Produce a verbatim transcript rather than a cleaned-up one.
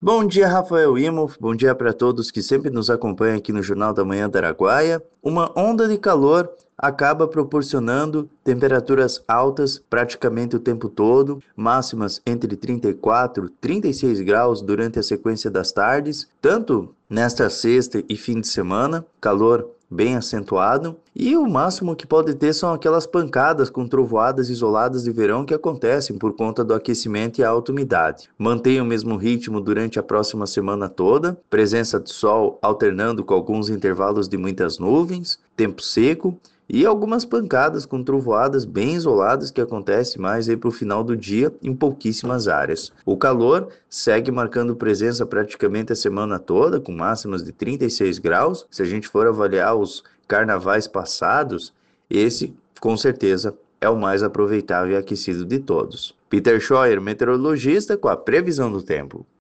Bom dia, Rafael Imhoff. Bom dia para todos que sempre nos acompanham aqui no Jornal da Manhã da Araguaia. Uma onda de calor acaba proporcionando temperaturas altas praticamente o tempo todo, máximas entre trinta e quatro e trinta e seis graus durante a sequência das tardes, tanto nesta sexta e fim de semana, calor bem acentuado, e o máximo que pode ter são aquelas pancadas com trovoadas isoladas de verão que acontecem por conta do aquecimento e a alta umidade. Mantém o mesmo ritmo durante a próxima semana toda, presença de sol alternando com alguns intervalos de muitas nuvens, tempo seco, e algumas pancadas com trovoadas bem isoladas que acontecem mais aí para o final do dia em pouquíssimas áreas. O calor segue marcando presença praticamente a semana toda, com máximas de trinta e seis graus. Se a gente for avaliar os carnavais passados, esse com certeza é o mais aproveitável e aquecido de todos. Peter Scheuer, meteorologista, com a previsão do tempo.